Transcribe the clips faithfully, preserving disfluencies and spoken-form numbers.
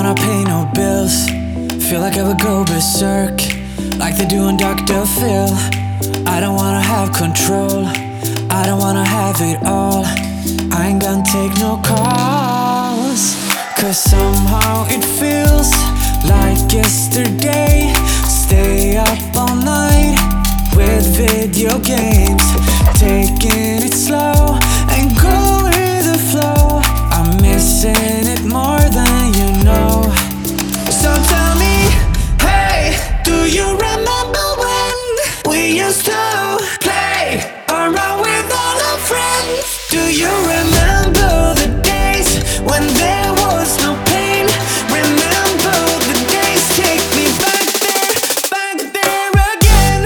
wanna pay no bills. Feel like I would go berserk, like they do on Doctor Phil. I don't wanna have control, I don't wanna have it all. I ain't gonna take no calls, cause somehow it feels like yesterday. Stay up all night with video games, taking it slow and go with the flow. I'm missing it more than you know. So tell me, hey, do you remember when we used to play around with all our friends? Do you remember the days when there was no pain? Remember the days, take me back there, back there again.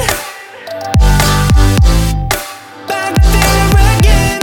Back there again.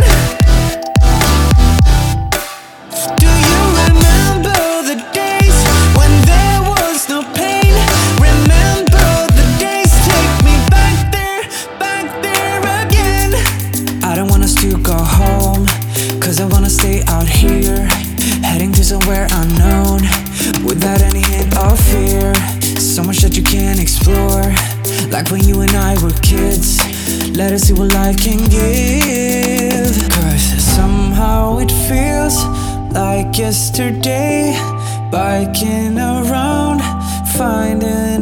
Do you remember the days when there was no pain? Remember the days, take me back there, back there again. I don't want us to go home, cause I wanna stay out here, heading to somewhere unknown, without any hint of fear. So much that you can't explore, like when you and I were kids. Let us see what life can give, cause somehow it feels like yesterday. Biking around, finding